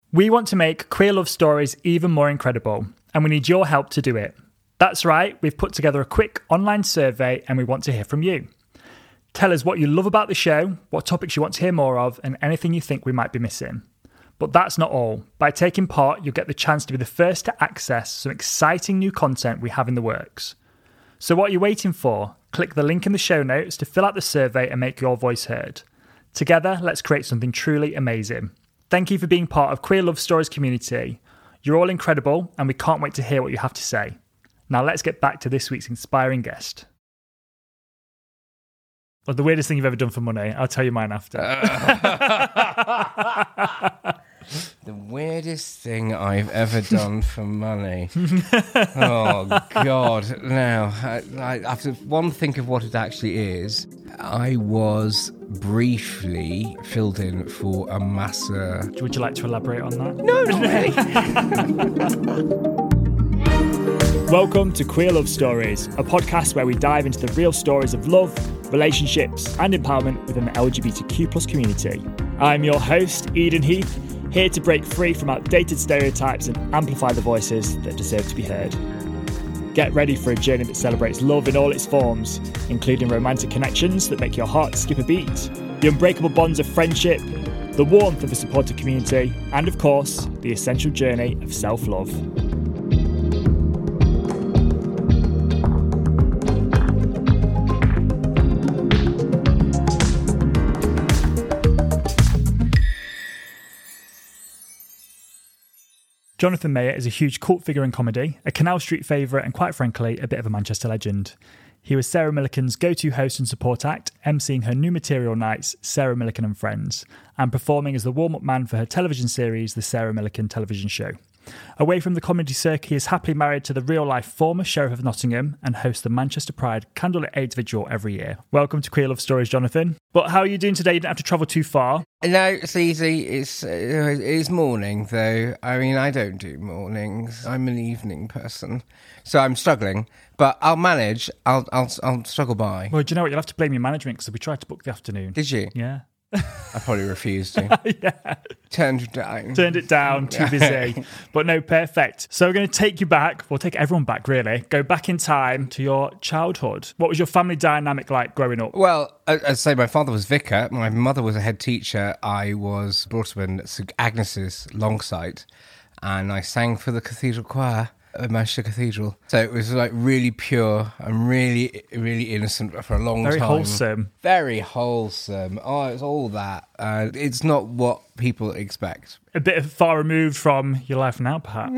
We want to make Queer Love Stories even more incredible, and we need your help to do it. That's right, we've put together a quick online survey and we want to hear from you. Tell us what you love about the show, what topics you want to hear more of, and anything you think we might be missing. But that's not all. By taking part, you'll get the chance to be the first to access some exciting new content we have in the works. So what are you waiting for? Click the link in the show notes to fill out the survey and make your voice heard. Together, let's create something truly amazing. Thank you for being part of Queer Love Stories community. You're all incredible, and we can't wait to hear what you have to say. Now let's get back to this week's inspiring guest. Well, the weirdest thing you've ever done for money. I'll tell you mine after. The weirdest thing I've ever done for money. Oh, God. Now, I have to think of what it actually is. I was briefly filled in for a masseur. Would you like to elaborate on that? No, not really. Welcome to Queer Love Stories, a podcast where we dive into the real stories of love, relationships, and empowerment within the LGBTQ plus community. I'm your host, Eden Heath, here to break free from outdated stereotypes and amplify the voices that deserve to be heard. Get ready for a journey that celebrates love in all its forms, including romantic connections that make your heart skip a beat, the unbreakable bonds of friendship, the warmth of a supportive community, and of course, the essential journey of self-love. Jonathan Mayer is a huge cult figure in comedy, a Canal Street favourite and quite frankly, a bit of a Manchester legend. He was Sarah Millican's go-to host and support act, emceeing her new material nights, Sarah Millican and Friends, and performing as the warm-up man for her television series, The Sarah Millican Television Show. Away from the comedy circuit, he is happily married to the real-life former Sheriff of Nottingham and hosts the Manchester Pride Candlelit AIDS Vigil every year. Welcome to Queer Love Stories, Jonathan. But how are you doing today? You don't have to travel too far. No, it's easy. It's morning, though. I mean, I don't do mornings. I'm an evening person. So I'm struggling, but I'll manage. I'll struggle by. Well, do you know what? You'll have to blame your management because we tried to book the afternoon. Did you? Yeah. I probably refused to. Yeah. Turned it down, too busy. But no, perfect. So we're going to take you back. We'll take everyone back, really. Go back in time to your childhood. What was your family dynamic like growing up? Well, I'd say my father was vicar. My mother was a head teacher. I was brought up in St Agnes's Longside, and I sang for the cathedral choir at Manchester Cathedral. So it was like really pure and really, really innocent for a long time. Very wholesome. Very wholesome. Oh, it's all that. It's not what people expect. A bit far removed from your life now, perhaps.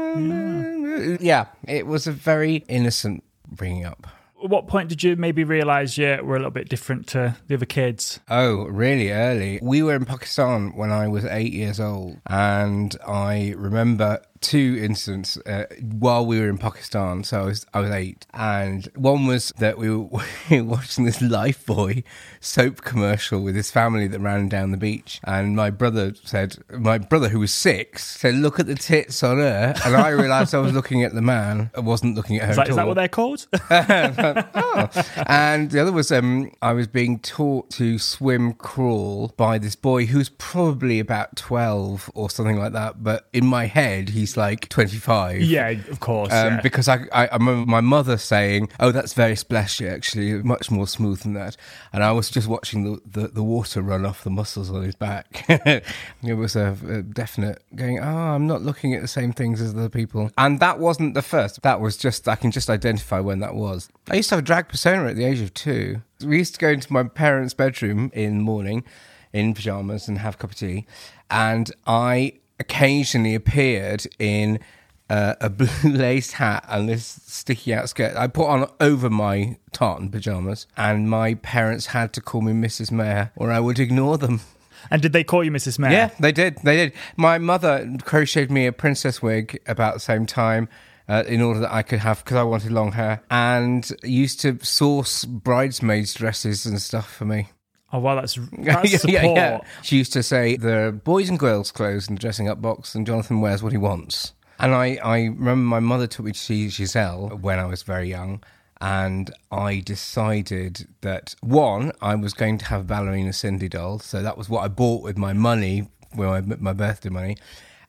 Yeah, it was a very innocent bringing up. At what point did you maybe realise you were a little bit different to the other kids? Oh, really early. We were in Pakistan when I was 8 years old, and I remember two incidents while we were in Pakistan. So I was 8, and one was that we were watching this Lifebuoy soap commercial with his family that ran down the beach, and my brother, who was 6, said, "Look at the tits on her," and I realised I was looking at the man. I wasn't looking at her at all. Is that what they're called? Oh. And the other was I was being taught to swim crawl by this boy who's probably about 12 or something like that, but in my head he's like 25. Yeah, of course. Because I remember my mother saying, "Oh, that's very splashy, actually, much more smooth than that." And I was just watching the water run off the muscles on his back. It was a definite going, "Oh, I'm not looking at the same things as other people." And that wasn't the first. That was just, I can just identify when that was. I used to have a drag persona at the age of 2. We used to go into my parents' bedroom in the morning in pyjamas and have a cup of tea, and I occasionally appeared in a blue lace hat and this sticky out skirt I put on over my tartan pyjamas, and my parents had to call me Mrs. Mayer or I would ignore them. And did they call you Mrs. Mayer? Yeah, they did. My mother crocheted me a princess wig about the same time in order that I could have, because I wanted long hair, and used to source bridesmaids' dresses and stuff for me. Oh, wow, that's support. Yeah. She used to say, "The boys and girls' clothes in the dressing up box, and Jonathan wears what he wants." And I remember my mother took me to see Giselle when I was very young, and I decided that, one, I was going to have a ballerina Cindy doll, so that was what I bought with my money, my birthday money,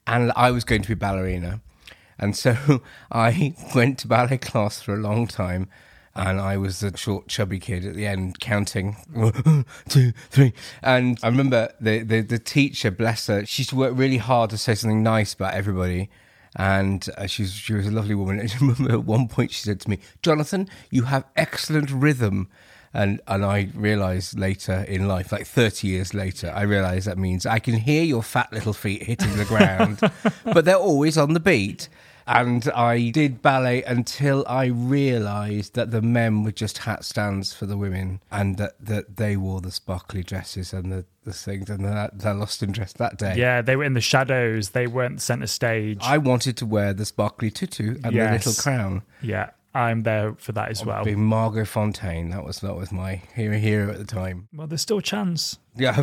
and I was going to be ballerina. And so I went to ballet class for a long time. And I was the short, chubby kid at the end, counting 1, 2, 3. And I remember the teacher, bless her, she used to work really hard to say something nice about everybody. And she was a lovely woman. And I remember at one point she said to me, "Jonathan, you have excellent rhythm." And I realised later in life, like 30 years later, I realised that means I can hear your fat little feet hitting the ground, but they're always on the beat. And I did ballet until I realised that the men were just hat stands for the women, and that they wore the sparkly dresses and the things, and that I lost interest that day. Yeah, they were in the shadows. They weren't centre stage. I wanted to wear the sparkly tutu and the little crown. Yeah, I'm there for that as well. Being Margot Fontaine, that was my hero at the time. Well, there's still a chance. Yeah,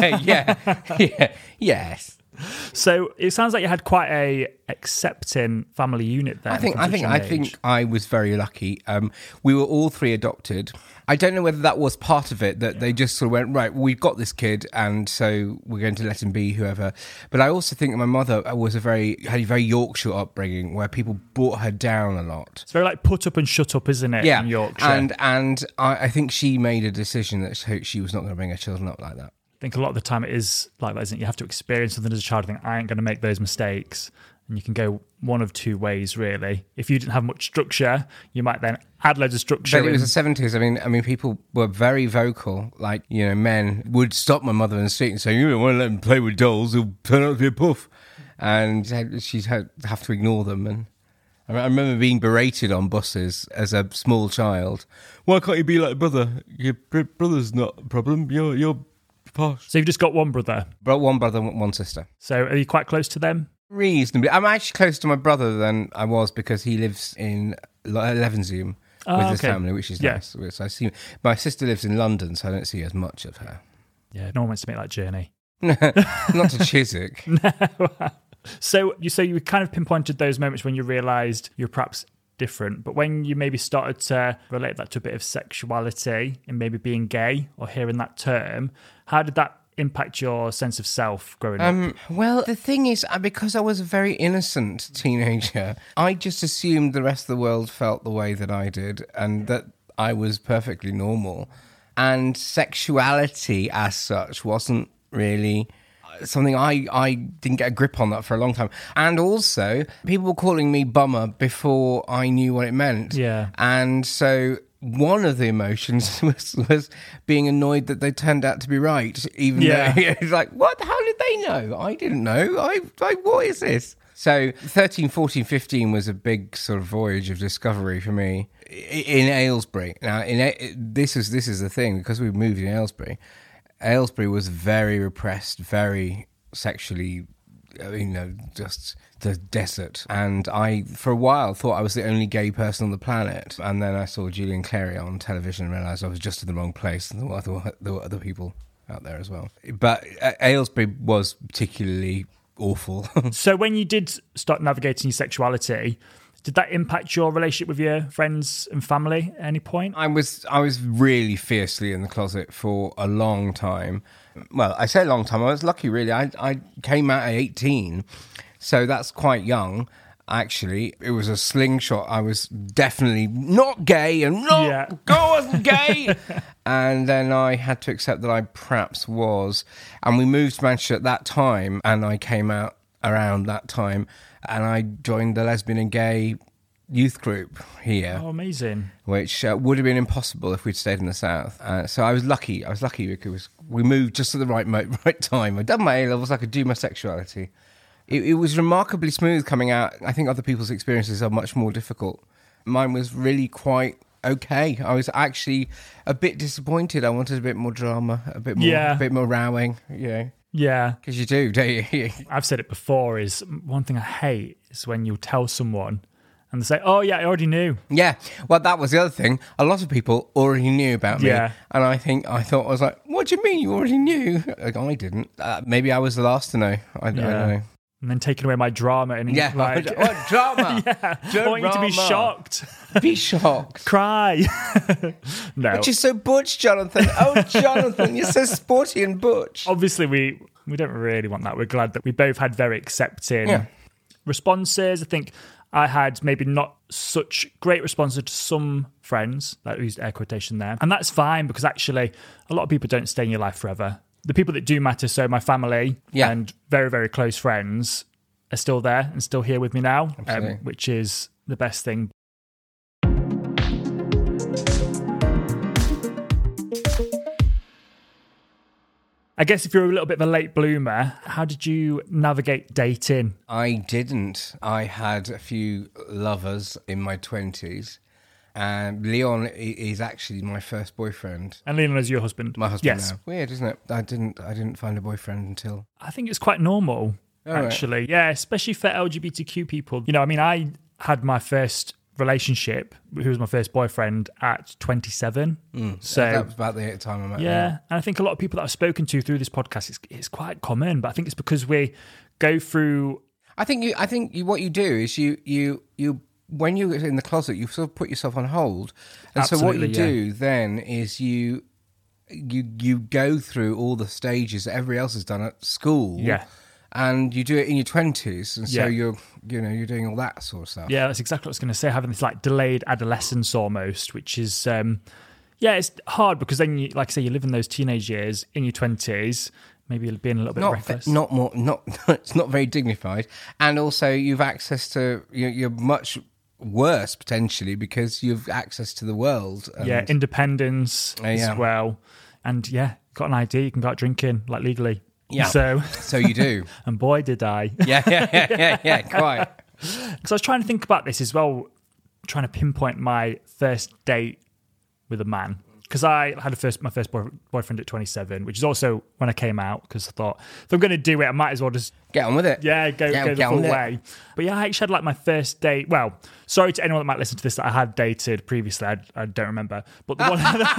yes. So it sounds like you had quite a accepting family unit there. I think I was very lucky. We were all 3 adopted. I don't know whether that was part of it, that they just sort of went, right, we've got this kid, and so we're going to let him be whoever. But I also think that my mother had a very Yorkshire upbringing where people brought her down a lot. It's very like put up and shut up, isn't it? Yeah, in Yorkshire. And I think she made a decision that she was not going to bring her children up like that. I think a lot of the time it is like that, isn't it? You have to experience something as a child. I think I ain't going to make those mistakes. And you can go one of 2 ways, really. If you didn't have much structure, you might then add loads of structure. But it was the 70s. I mean, people were very vocal. Like, men would stop my mother in the street and say, "You don't want to let them play with dolls, they'll turn out to be a puff." And she'd have to ignore them. And I remember being berated on buses as a small child. "Why can't you be like a brother? Your brother's not a problem. You're posh." So you've just got one brother? One brother, one sister. So are you quite close to them? Reasonably. I'm actually closer to my brother than I was because he lives in Levenshulme with his family, which is nice. So I see my sister lives in London, so I don't see as much of her. Yeah, no one wants to make that journey. Not to Chiswick. No. So you kind of pinpointed those moments when you realised you're perhaps different, but when you maybe started to relate that to a bit of sexuality and maybe being gay or hearing that term, how did that impact your sense of self growing up? Well, the thing is, because I was a very innocent teenager, I just assumed the rest of the world felt the way that I did and that I was perfectly normal. And sexuality as such wasn't really something I didn't get a grip on that for a long time. And also, people were calling me bummer before I knew what it meant. Yeah. And so one of the emotions was being annoyed that they turned out to be right, even though it's like, what? How did they know? I didn't know. What is this? So 13, 14, 15 was a big sort of voyage of discovery for me in Aylesbury. Now, this is the thing, because we moved in Aylesbury. Aylesbury was very repressed, very sexually, just the desert. And I, for a while, thought I was the only gay person on the planet. And then I saw Julian Clary on television and realised I was just in the wrong place. And there were other people out there as well. But Aylesbury was particularly awful. So when you did start navigating your sexuality, did that impact your relationship with your friends and family at any point? I was really fiercely in the closet for a long time. Well, I say a long time. I was lucky, really. I came out at 18, so that's quite young, actually. It was a slingshot. I was definitely not gay and I wasn't gay. And then I had to accept that I perhaps was. And we moved to Manchester at that time, and I came out around that time. And I joined the lesbian and gay youth group here. Oh, amazing. Which would have been impossible if we'd stayed in the south. So I was lucky. Because we moved just at the right time. I'd done my A-levels, I could do my sexuality. It was remarkably smooth coming out. I think other people's experiences are much more difficult. Mine was really quite okay. I was actually a bit disappointed. I wanted a bit more drama, a bit more rowing, Yeah. Because you do, don't you? I've said it before, is one thing I hate is when you tell someone and they say, "Oh yeah, I already knew." Yeah, well, that was the other thing. A lot of people already knew about me. Yeah. And I was like, what do you mean you already knew? Like, I didn't. Maybe I was the last to know. I don't know. And then taking away my drama and what drama? I want you to be shocked. Be shocked. Cry. No. Which is so butch, Jonathan. Oh, Jonathan, you're so sporty and butch. Obviously, We don't really want that. We're glad that we both had very accepting responses. I think I had maybe not such great responses to some friends, that used air quotation there. And that's fine, because actually a lot of people don't stay in your life forever. The people that do matter, so my family and very, very close friends, are still there and still here with me now, which is the best thing. I guess if you're a little bit of a late bloomer, how did you navigate dating? I didn't. I had a few lovers in my 20s. And Leon is actually my first boyfriend. And Leon is your husband? My husband now. Weird, isn't it? I didn't find a boyfriend until... I think it's quite normal, actually. Right. Yeah, especially for LGBTQ people. You know, I mean, I had my first relationship, who was my first boyfriend, at 27. So that was about the time I met him. Yeah, and I think a lot of people that I've spoken to through this podcast, it's quite common, but I think it's because we go through... I think what you do is you when you're in the closet, you sort of put yourself on hold. And so what you do then is you go through all the stages that everybody else has done at school. Yeah. And you do it in your 20s, and so you're doing all that sort of stuff. Yeah, that's exactly what I was going to say, having this like delayed adolescence almost, which is, it's hard because then, like I say, you live in those teenage years in your 20s, maybe being a little bit reckless. It's not very dignified. And also you've access to, you're much worse potentially because you've access to the world. And, independence as well. And got an ID, you can go out drinking, like legally. Yeah, so you do. And boy, did I. Yeah, quite. Because I was trying to think about this as well, trying to pinpoint my first date with a man. Because I had my first boyfriend at 27, which is also when I came out, because I thought, if I'm going to do it, I might as well just... Get on with it. Yeah, go the full way. But I actually had like my first date. Well, sorry to anyone that might listen to this that I had dated previously. I don't remember. But the one...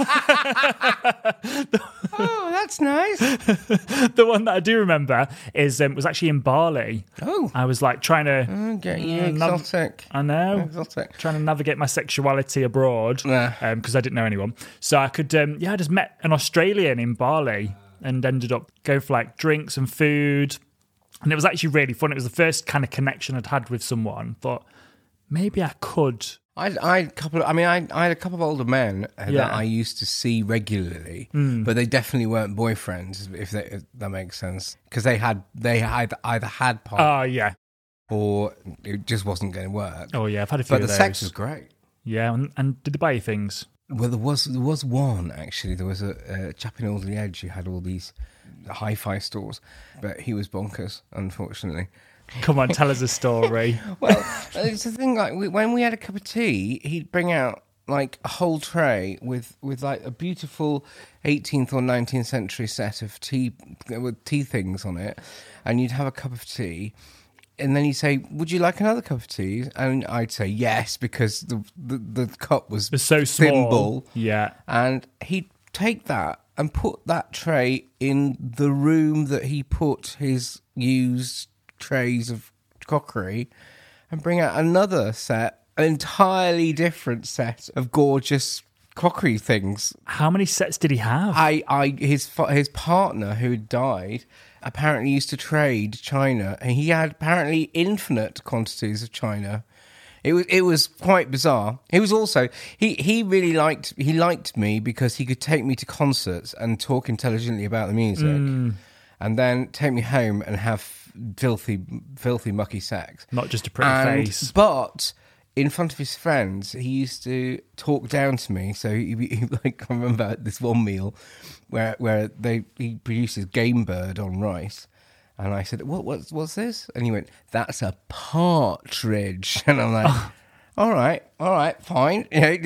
Oh, that's nice. The one that I do remember is was actually in Bali. Oh. I was like trying to... get you exotic. I know. Exotic. Trying to navigate my sexuality abroad because I didn't know anyone. So I could... I just met an Australian in Bali and ended up going for like drinks and food. And it was actually really fun. It was the first kind of connection I'd had with someone. Thought maybe I could. I had a couple of older men that I used to see regularly, but they definitely weren't boyfriends, if that makes sense, because they either had partners, or it just wasn't going to work. Oh yeah, I've had a few. But the sex was great. Yeah, and did they buy you things? Well, there was one actually. There was a chap in Alderley Edge who had all these hi-fi stores, but he was bonkers, unfortunately. Come on, tell us a story. Well, it's the thing, like, when we had a cup of tea, he'd bring out like a whole tray with like a beautiful 18th or 19th century set of tea with tea things on it, and you'd have a cup of tea, and then he'd say, "Would you like another cup of tea?" And I'd say yes, because the cup was so small. Yeah, and he'd take that and put that tray in the room that he put his used trays of crockery, and bring out another set, an entirely different set of gorgeous crockery things. How many sets did he have? His partner, who had died, apparently used to trade china, and he had apparently infinite quantities of china. It was quite bizarre. He was also he really liked me because he could take me to concerts and talk intelligently about the music, and then take me home and have filthy mucky sex. Not just a pretty face, but in front of his friends, he used to talk down to me. So he like, I remember this one meal where he produced his game bird on rice. And I said, what's this? And he went, "That's a partridge." And I'm like, all right, fine.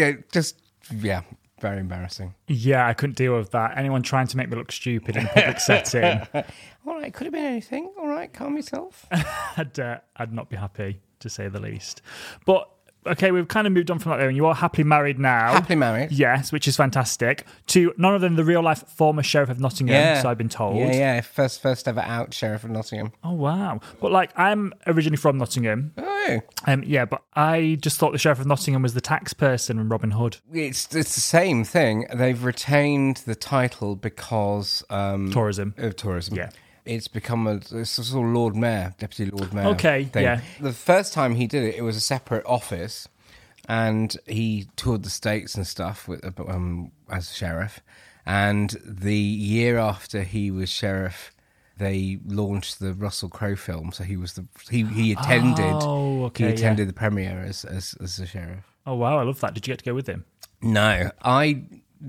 Very embarrassing. Yeah, I couldn't deal with that. Anyone trying to make me look stupid in a public setting. All right, could have been anything. All right, calm yourself. I'd not be happy, to say the least. But okay, we've kind of moved on from that there, and you are happily married now. Happily married. Yes, which is fantastic. To none other than the real-life former Sheriff of Nottingham, so I've been told. Yeah, first ever out Sheriff of Nottingham. Oh, wow. But, like, I'm originally from Nottingham. Oh. But I just thought the Sheriff of Nottingham was the tax person in Robin Hood. It's the same thing. They've retained the title because... tourism. Of tourism. Yeah. it's become it's a sort of Lord Mayor, Deputy Lord Mayor. Okay, thing. yeah. The first time he did it was a separate office, and he toured the States and stuff with, as sheriff. And the year after he was sheriff, they launched the Russell Crowe film. So he was he attended. Oh, okay. He attended the premiere as the sheriff. Oh, wow, I love that. Did you get to go with him? No, I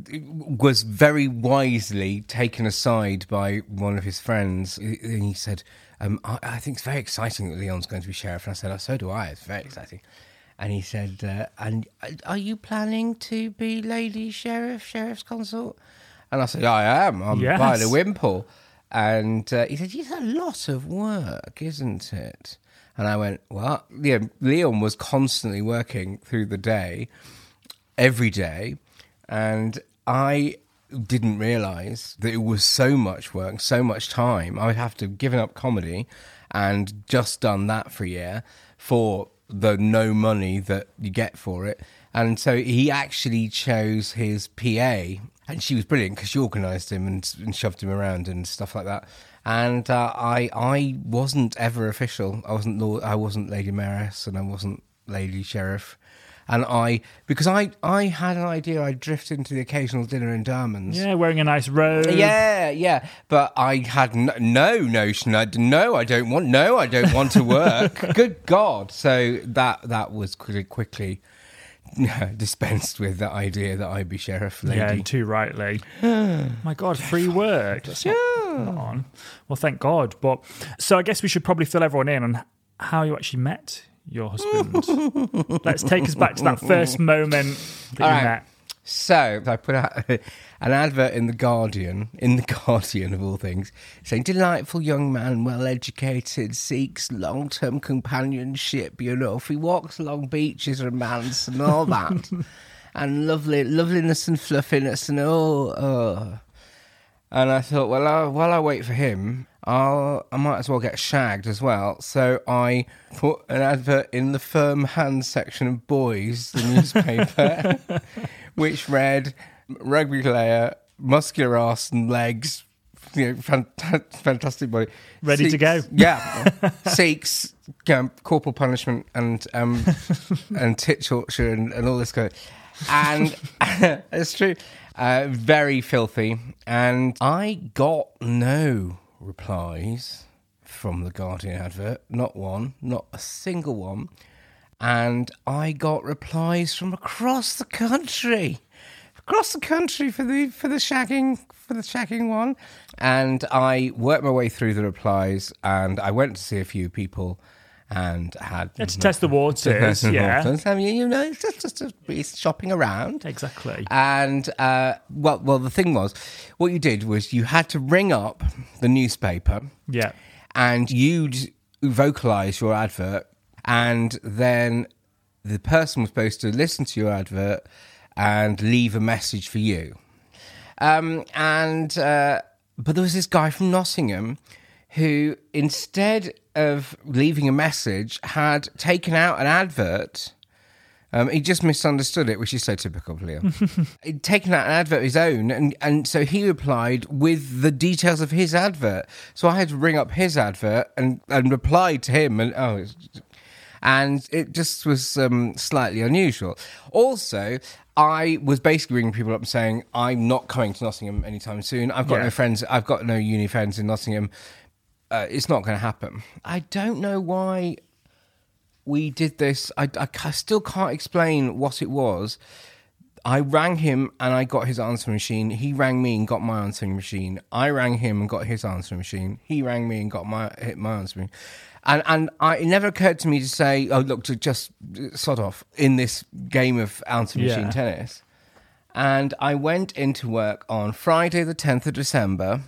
was very wisely taken aside by one of his friends, and he said, I think it's very exciting that Leon's going to be sheriff. And I said, oh, so do I. It's very exciting. And he said, and are you planning to be Lady Sheriff, Sheriff's Consort? And I said, I am. I'm by the Wimpole. And he said, it's a lot of work, isn't it? And I went, what? Yeah, Leon was constantly working through the day, every day. And I didn't realise that it was so much work, so much time. I would have to have given up comedy and just done that for a year for the no money that you get for it. And so he actually chose his PA, and she was brilliant because she organised him and shoved him around and stuff like that. And I wasn't ever official. I wasn't Lady Mayoress, and I wasn't Lady Sheriff. And because I had an idea I'd drift into the occasional dinner in Dermans. Yeah, wearing a nice robe. Yeah. But I had no notion. I don't want to work. Good God. So that was quickly dispensed with, the idea that I'd be sheriff lady. Yeah, too rightly. My God, free work. That's not on. Well, thank God. But so I guess we should probably fill everyone in on how you actually met your husband. Let's take us back to that first moment that you met. So I put out an advert in The Guardian of all things, saying, delightful young man, well-educated, seeks long-term companionship, if he walks along beaches, romance and all that, and loveliness and fluffiness and And I thought, well, while I wait for him, I might as well get shagged as well. So I put an advert in the Firm Hands section of Boys, the newspaper, which read, rugby player, muscular arse and legs, fantastic body. Ready to go. Yeah. Seeks corporal punishment and tit torture and all this kind of... And it's true. Very filthy. And I got no replies from the Guardian advert. Not one, not a single one. And I got replies from across the country. Across the country for the shagging one. And I worked my way through the replies, and I went to see a few people and had to test the waters. Yeah. I mean, it's just to be shopping around. Exactly. And well, the thing was, what you did was you had to ring up the newspaper. Yeah. And you'd vocalise your advert, and then the person was supposed to listen to your advert and leave a message for you. But there was this guy from Nottingham who, instead of leaving a message, had taken out an advert. He just misunderstood it, which is so typical of Leo. He'd taken out an advert of his own, and so he replied with the details of his advert. So I had to ring up his advert and reply to him, and it just was slightly unusual. Also, I was basically ringing people up and saying, I'm not coming to Nottingham anytime soon. I've got no friends. I've got no uni friends in Nottingham. It's not going to happen. I don't know why we did this. I still can't explain what it was. I rang him and I got his answering machine. He rang me and got my answering machine. I rang him and got his answering machine. He rang me and got my answering machine. And it never occurred to me to say, oh, look, to just sod off in this game of answering machine tennis. And I went into work on Friday the 10th of December,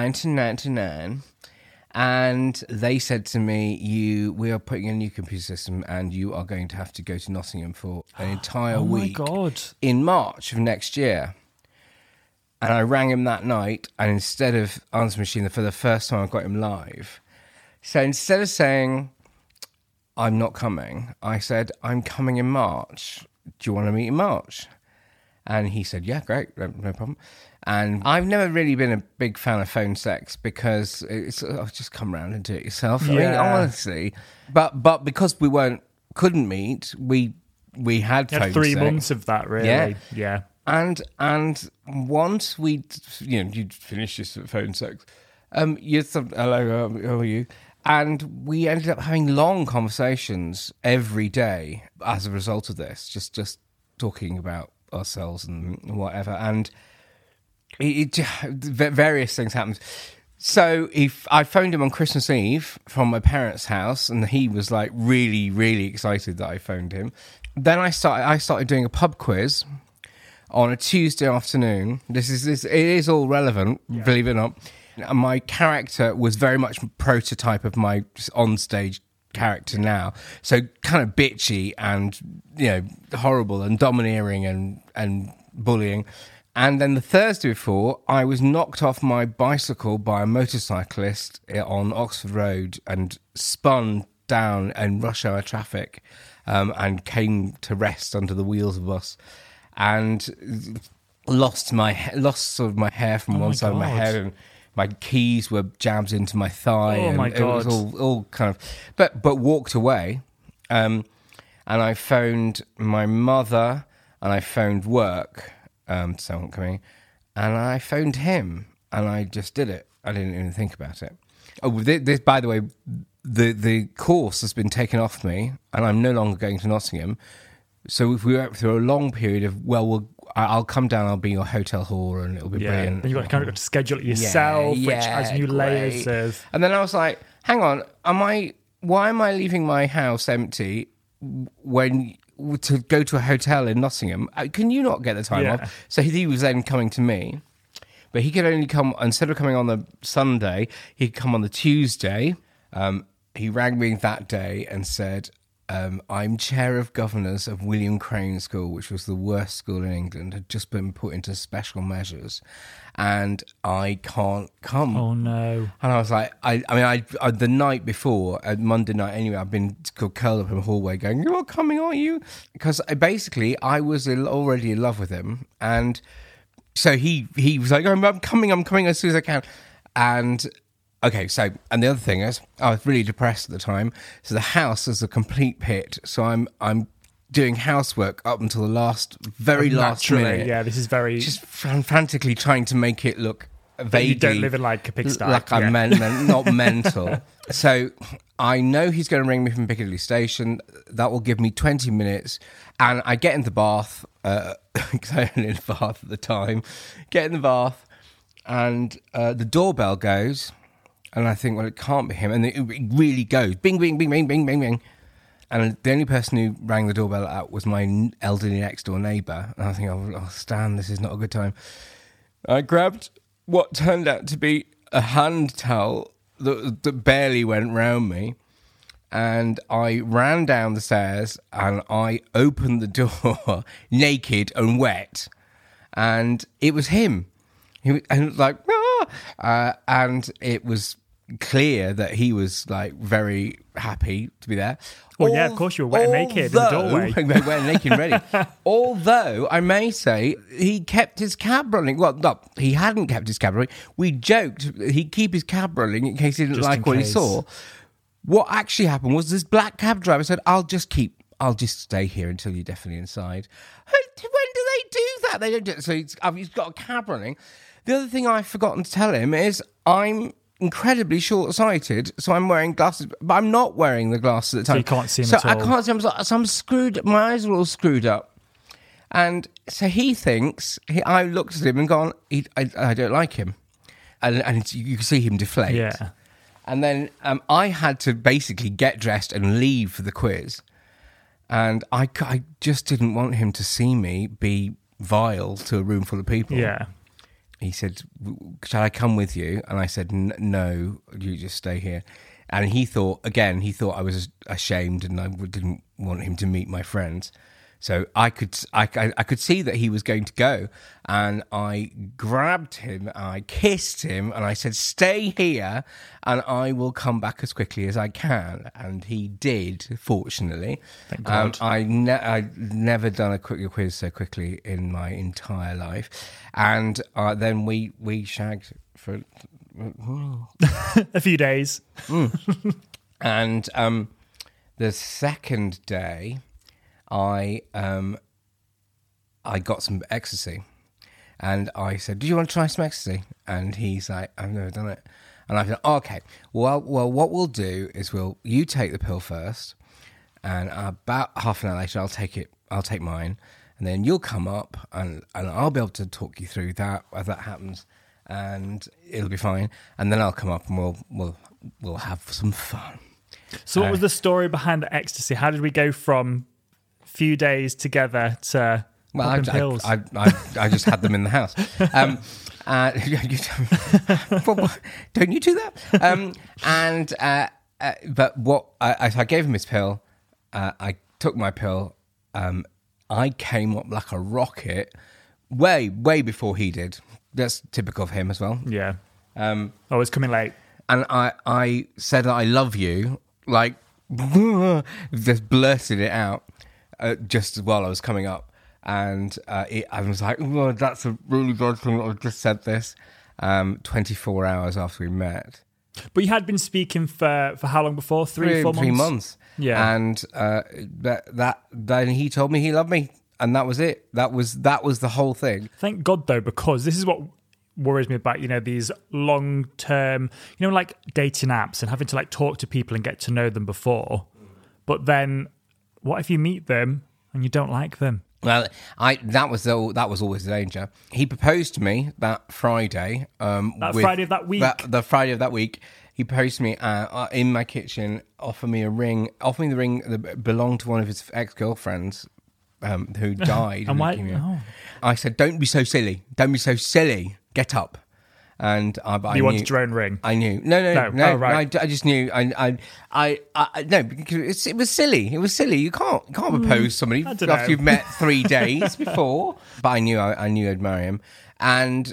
1999. And they said to me, we are putting in a new computer system and you are going to have to go to Nottingham for an entire week in March of next year. And I rang him that night, and instead of answering machine, for the first time I got him live. So instead of saying, I'm not coming, I said, I'm coming in March. Do you want to meet in March? And he said, yeah, great, no problem. And I've never really been a big fan of phone sex because it's just come round and do it yourself. I mean, honestly. But because we couldn't meet, we had phone 3 sex. months of that, really. Yeah. And once you'd finish your phone sex, you'd say, hello, how are you? And we ended up having long conversations every day as a result of this, just talking about ourselves and whatever. And various things happened. So I phoned him on Christmas Eve from my parents' house, and he was like really, really excited that I phoned him. Then I started doing a pub quiz on a Tuesday afternoon. It is all relevant, believe it or not. And my character was very much prototype of my onstage character now. So kind of bitchy and, horrible and domineering and bullying. And then the Thursday before, I was knocked off my bicycle by a motorcyclist on Oxford Road and spun down in rush hour traffic and came to rest under the wheels of a bus. And lost sort of my hair from one side of my head, and my keys were jabbed into my thigh. Oh, and my God. It was all kind of... But walked away. And I phoned my mother, and I phoned work, someone coming, and I phoned him, and I just did it. I didn't even think about it. Oh, this, by the way, the course has been taken off me, and I'm no longer going to Nottingham. So if we went through a long period of, I'll come down, I'll be your hotel whore, and it'll be brilliant. And you've got to schedule it yourself, which adds new layers of... And then I was like, hang on, why am I leaving my house empty to go to a hotel in Nottingham? Can you not get the time off? So he was then coming to me, but he could only come, instead of coming on the Sunday, he'd come on the Tuesday. He rang me that day and said... I'm chair of governors of William Crane School, which was the worst school in England, had just been put into special measures, and I can't come. Oh, no. And I was like, I the night before, Monday night anyway, I've been curled up in the hallway going, you're coming, aren't you? Because basically I was already in love with him, and so he was like, I'm coming as soon as I can. And... okay, so, and the other thing is, I was really depressed at the time, so the house is a complete pit, so I'm doing housework up until the last minute. Yeah, this is very... just frantically trying to make it look vaguely... you don't live in like a pigsty. Like I'm not mental. So I know he's going to ring me from Piccadilly Station. That will give me 20 minutes, and I get in the bath, because I was in the bath at the time, get in the bath, and the doorbell goes... And I think, well, it can't be him. And it really goes. Bing, bing, bing, bing, bing, bing, bing. And the only person who rang the doorbell out was my elderly next-door neighbour. And I think, oh, Stan, this is not a good time. I grabbed what turned out to be a hand towel that barely went round me. And I ran down the stairs and I opened the door naked and wet. And it was him. He was, and like, and it was clear that he was like very happy to be there. Well, yeah, of course you were wet and naked in the doorway. Wet and naked and ready. Although, I may say, he kept his cab running. Well, no, he hadn't kept his cab running. We joked he'd keep his cab running in case he didn't like what he saw. What actually happened was this black cab driver said, I'll just stay here until you're definitely inside. When do they do that? They don't do it. So he's got a cab running. The other thing I've forgotten to tell him is I'm incredibly short-sighted, so I'm wearing glasses, but I'm not wearing the glasses at the time. So you can't see him at all. I can't see him, so I'm screwed, my eyes are all screwed up. And so he thinks, I looked at him and gone, I don't like him. And you can see him deflate. Yeah. And then I had to basically get dressed and leave for the quiz. And I just didn't want him to see me be vile to a room full of people. Yeah. He said, shall I come with you? And I said, no, you just stay here. And he thought I was ashamed and I didn't want him to meet my friends. So I could see that he was going to go, and I grabbed him, I kissed him, and I said, "Stay here, and I will come back as quickly as I can." And he did, fortunately. Thank God. I'd never done a quiz so quickly in my entire life, and then we shagged for a few days. And the second day, I got some ecstasy, and I said, "Do you want to try some ecstasy?" And he's like, "I've never done it." And I said, oh, "Okay, well, what we'll do is you take the pill first, and about half an hour later, I'll take mine, and then you'll come up, and I'll be able to talk you through that as that happens, and it'll be fine. And then I'll come up, and we'll have some fun." So, what was the story behind the ecstasy? How did we go from few days together to popping pills? I just had them in the house. Don't you do that? But what I gave him his pill. I took my pill. I came up like a rocket, way before he did. That's typical of him as well. Yeah. Always coming late. And I said I love you, like just blurted it out. Just while I was coming up, and I was like, "Oh, that's a really good thing that I've just said this." 24 hours after we met, but you had been speaking for how long before? 3 months. 3 months, yeah. And then he told me he loved me, and that was it. That was the whole thing. Thank God, though, because this is what worries me about these long-term, like dating apps and having to like talk to people and get to know them before, but then. What if you meet them and you don't like them? Well, that was always the danger. He proposed to me that Friday. Friday of that week. The Friday of that week, he proposed to me in my kitchen. Offered me the ring that belonged to one of his ex-girlfriends who died. And why? Oh. I said, "Don't be so silly. Don't be so silly. Get up." And you wanted your own ring? I knew. No. Oh, right. I just knew. No, because it was silly. It was silly. You can't propose to somebody after you've met 3 days before. But I knew I'd marry him, and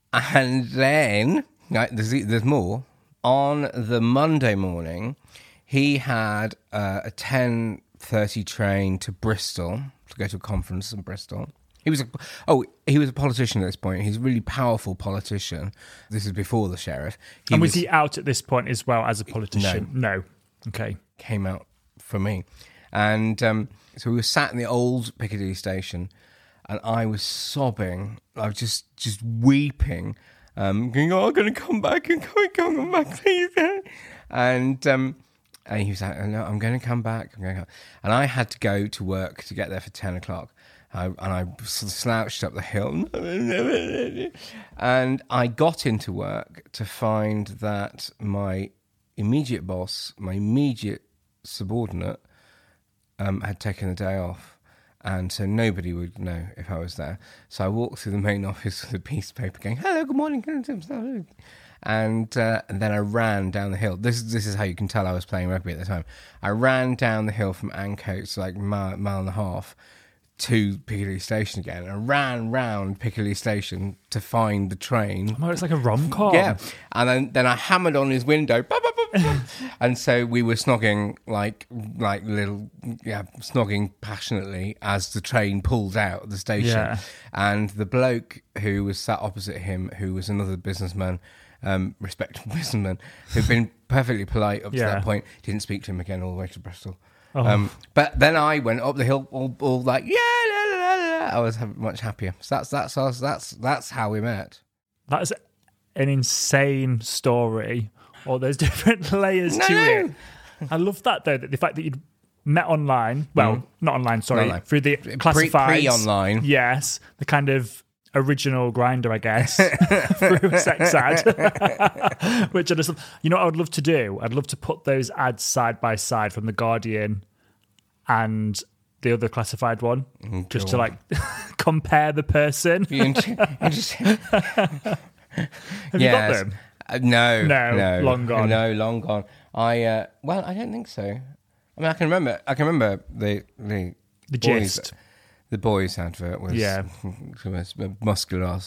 then there's more. On the Monday morning, he had a 10:30 train to Bristol to go to a conference in Bristol. He was a politician at this point. He's a really powerful politician. This is before the sheriff. Was he out at this point as well as a politician? No. Okay. Came out for me. And so we were sat in the old Piccadilly station, and I was sobbing. I was just weeping, going, "Oh, I'm going to come back, and come back, please." And he was like, "No, I'm going to come back. And I had to go to work to get there for 10 o'clock. And I slouched up the hill. And I got into work to find that my immediate boss, my immediate subordinate, had taken the day off. And so nobody would know if I was there. So I walked through the main office with a piece of paper going, "Hello, good morning." And then I ran down the hill. This is how you can tell I was playing rugby at the time. I ran down the hill from Ancoats, like mile and a half, to Piccadilly Station again, and I ran round Piccadilly Station to find the train. Oh, it's like a rom-com. Yeah. And then I hammered on his window. And so we were snogging snogging passionately as the train pulled out of the station. Yeah. And the bloke who was sat opposite him, who was another businessman, respectable businessman, who'd been perfectly polite up to that point, didn't speak to him again all the way to Bristol. Oh. But then I went up the hill, all like, yeah, la, la, la, la. I was much happier. So that's how we met. That's an insane story. All those different layers to it. I love that though. That the fact that you'd met online. Well, not online. Sorry, through the classifieds. Pre-online. Yes, the kind of original Grindr, I guess, through a sex ad. Which I just, what I would love to do? I'd love to put those ads side by side from The Guardian and the other classified one, just to like compare the person. Have you got them? No, long gone. No, long gone. I don't think so. I mean, I can remember the gist. The boys' advert was muscular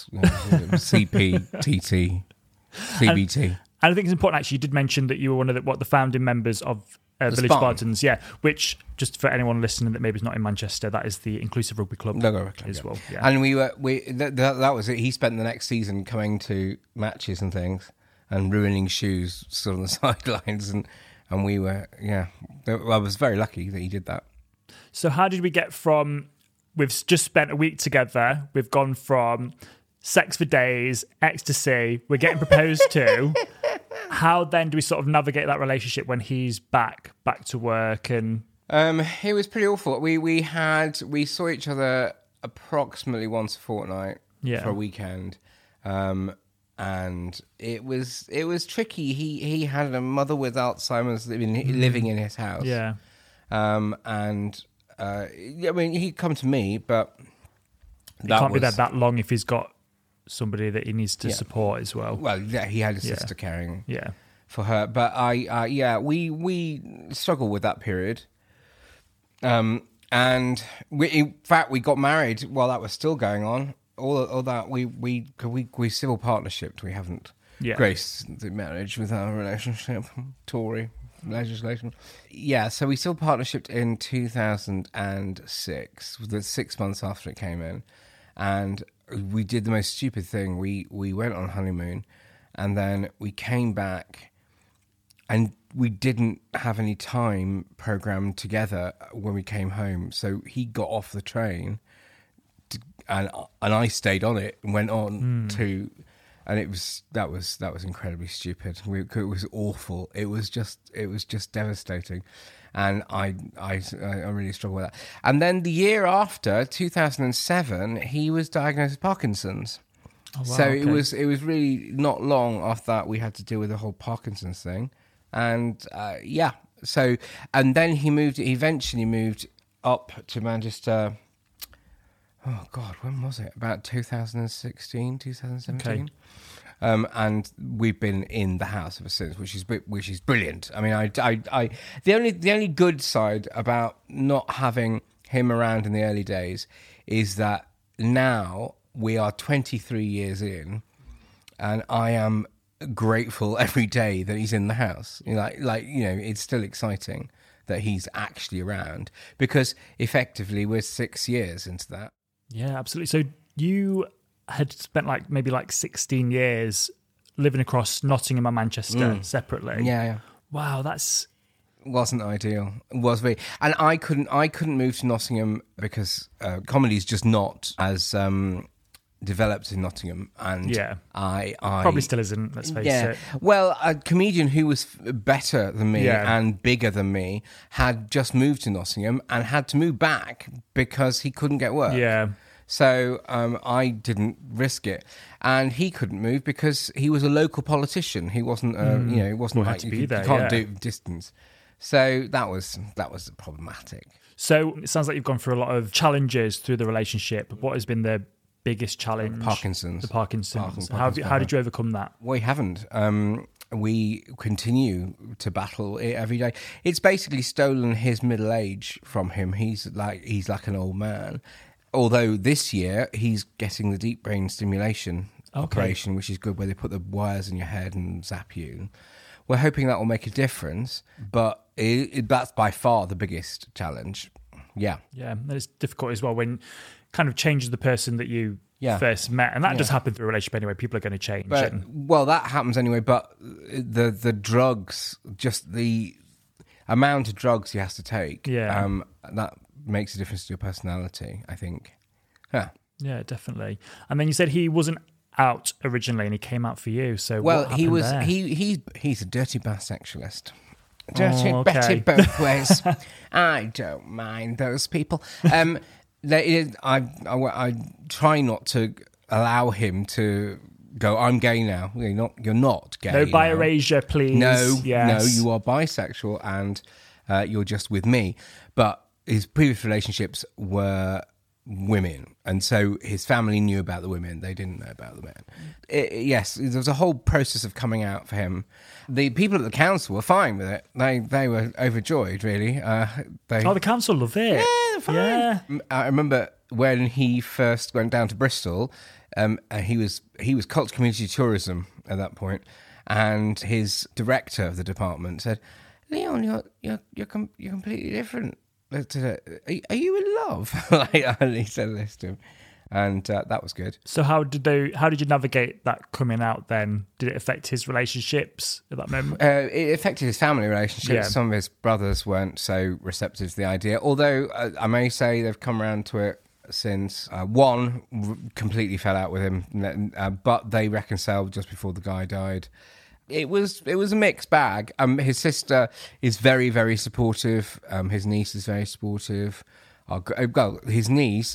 CPTT, CBT. And I think it's important, actually, you did mention that you were one of the founding members of Village Spartans, which, just for anyone listening that maybe is not in Manchester, that is the inclusive rugby club as well. Yeah. And that was it. He spent the next season coming to matches and things and ruining shoes sort of on the sidelines, and we were, I was very lucky that he did that. So how did we get from, we've just spent a week together, we've gone from sex for days, ecstasy, we're getting proposed to. How then do we sort of navigate that relationship when he's back to work? And it was pretty awful. We saw each other approximately once a fortnight for a weekend, and it was tricky. He had a mother with Alzheimer's living in his house. I mean, he'd come to me, but he can't be there that long if he's got somebody that he needs to support as well. Well, he had a sister caring for her, but we struggled with that period. And in fact, we got married while that was still going on. All that we civil partnershiped. We haven't graced the marriage with our relationship. Tory legislation. Yeah, so we still partnershiped in 2006, the 6 months after it came in, and we did the most stupid thing. We went on honeymoon, and then we came back, and we didn't have any time programmed together when we came home. So he got off the train, and I stayed on it and went on to, and that was incredibly stupid. It was awful. It was just devastating, and I really struggled with that. And then the year after, 2007, he was diagnosed with Parkinson's. Oh, wow, so okay. it was really not long after that we had to deal with the whole Parkinson's thing, and So and then he eventually moved up to Manchester. Oh God, when was it? About 2016, 2017. Okay. And we've been in the house ever since, which is brilliant. I mean, the only good side about not having him around in the early days is that now we are 23 years in, and I am grateful every day that he's in the house. It's still exciting that he's actually around, because effectively we're 6 years into that. Yeah, absolutely. So you had spent maybe 16 years living across Nottingham and Manchester separately. Yeah. Wow, wasn't ideal. It was very, and I couldn't move to Nottingham because comedy is just not as developed in Nottingham, and I probably still isn't. Let's face it. Well, a comedian who was better than me and bigger than me had just moved to Nottingham and had to move back because he couldn't get work. Yeah. So I didn't risk it, and he couldn't move because he was a local politician. He wasn't, it wasn't like you can't do distance. So that was problematic. So it sounds like you've gone through a lot of challenges through the relationship. What has been the biggest challenge? Parkinson's. The Parkinson's. How did you overcome that? We haven't. We continue to battle it every day. It's basically stolen his middle age from him. He's like an old man. Although this year he's getting the deep brain stimulation operation, which is good, where they put the wires in your head and zap you. We're hoping that will make a difference, but that's by far the biggest challenge. Yeah. Yeah, and it's difficult as well when kind of changes the person that you first met, and that does happen through a relationship anyway. People are going to change. Well, that happens anyway, but the drugs, just the amount of drugs he has to take, that makes a difference to your personality, I think. Yeah, definitely. And then you said he wasn't out originally and he came out for you. So he was there? He's a dirty bisexualist. Dirty both ways. I don't mind those people. I try not to allow him to go, I'm gay now. You're not gay. No bi-erasure, please. No, you are bisexual and you're just with me. But his previous relationships were women, and so his family knew about the women. They didn't know about the men. Yes, there was a whole process of coming out for him. The people at the council were fine with it. They were overjoyed, really. The council love it. Yeah, they're fine. Yeah. I remember when he first went down to Bristol. He was Culture Community Tourism at that point, and his director of the department said, "Leon, you're completely different. Are you in love?" And he said this to him, and that was good. So how did you navigate that coming out then? Did it affect his relationships at that moment? It affected his family relationships. Yeah. Some of his brothers weren't so receptive to the idea, although I may say they've come around to it since. One completely fell out with him, but they reconciled just before the guy died. It was a mixed bag. His sister is very, very supportive. His niece is very supportive. His niece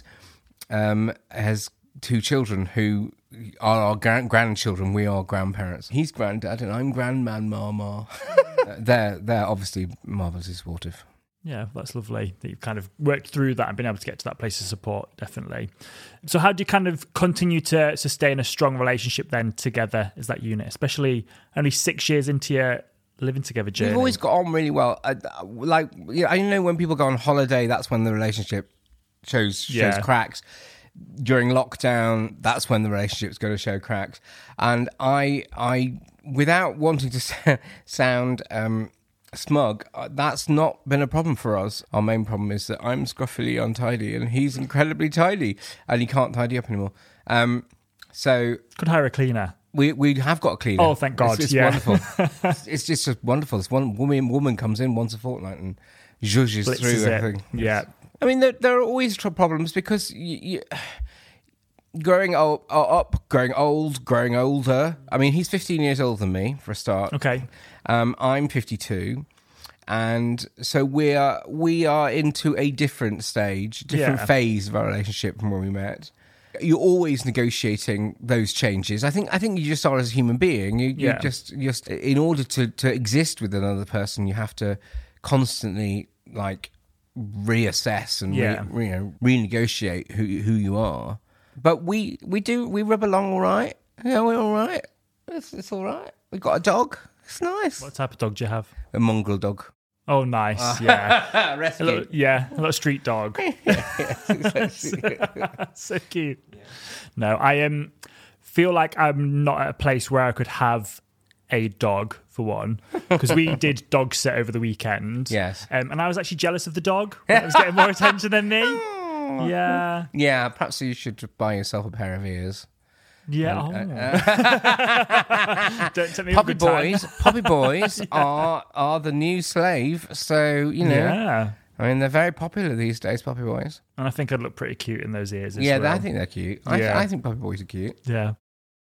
has 2 children who are our grandchildren. We are grandparents. He's granddad and I'm grandman mama. They're obviously marvellously supportive. Yeah, that's lovely that you've kind of worked through that and been able to get to that place of support, definitely. So how do you kind of continue to sustain a strong relationship then together as that unit, especially only 6 years into your living together journey? We've always got on really well. I know when people go on holiday, that's when the relationship shows cracks. During lockdown, that's when the relationship's going to show cracks. And I without wanting to sound smug, that's not been a problem for us. Our main problem is that I'm scruffily untidy and he's incredibly tidy and he can't tidy up anymore. So could hire a cleaner. We have got a cleaner. Oh, thank God. It's wonderful. It's just wonderful. This one woman comes in once a fortnight and zhuzhes through everything. Yeah. I mean, there are always problems because you growing up, growing old, growing older. I mean, he's 15 years older than me, for a start. Okay. I'm 52. And so we are into a different stage, different phase of our relationship from when we met. You're always negotiating those changes. I think you just are as a human being. You just in order to exist with another person, you have to constantly reassess and renegotiate who you are. But we rub along all right. Yeah, we're all right. It's all right. We've got a dog. It's nice. What type of dog do you have? A mongrel dog. Oh, nice. Yeah. Rescue. A little street dog. So cute. Yeah. No, I feel like I'm not at a place where I could have a dog, for one, because we did dog sit over the weekend. Yes. And I was actually jealous of the dog. It was getting more attention than me. Yeah. Yeah, perhaps you should buy yourself a pair of ears. Yeah. Don't take me Puppy boys are the new slave. So, Yeah. I mean, they're very popular these days, puppy boys. And I think I'd look pretty cute in those ears as well. Yeah, I think they're cute. I think puppy boys are cute. Yeah.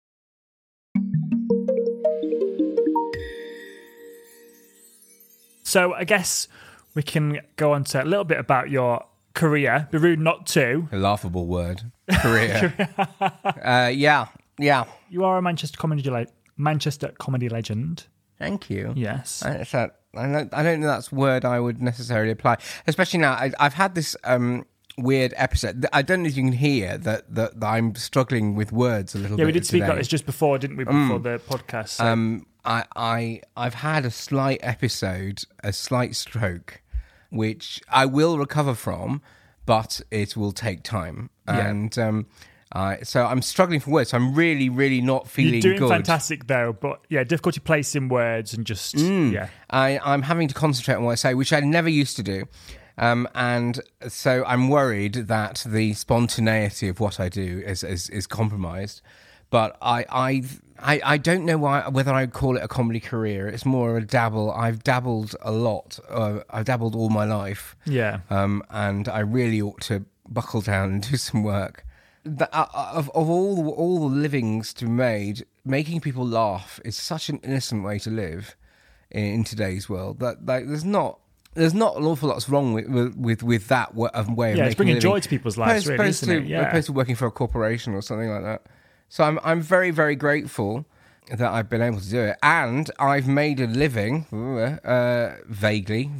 So I guess we can go on to a little bit about your career. Be rude not to. A laughable word. Career. Yeah. You are a Manchester comedy legend. Thank you. Yes. I don't know that's a word I would necessarily apply, especially now. I've had this weird episode. I don't know if you can hear that I'm struggling with words a little bit. Yeah, we did speak today. about this just before, didn't we? Before the podcast. So. I've had a slight episode, a slight stroke, which I will recover from, but it will take time. And so I'm struggling for words. So I'm really, really not feeling good. You're doing fantastic though, but difficulty placing words and just I'm having to concentrate on what I say, which I never used to do. And so I'm worried that the spontaneity of what I do is compromised. But I don't know whether I'd call it a comedy career. It's more a dabble. I've dabbled a lot. I've dabbled all my life. Yeah. And I really ought to buckle down and do some work. Of all the livings to be made, making people laugh is such an innocent way to live in today's world that there's not an awful lot's wrong with that way of making it's bringing a living. joy to people's lives, really, isn't it? Opposed to working for a corporation or something like that. So I'm very, very grateful that I've been able to do it, and I've made a living, vaguely,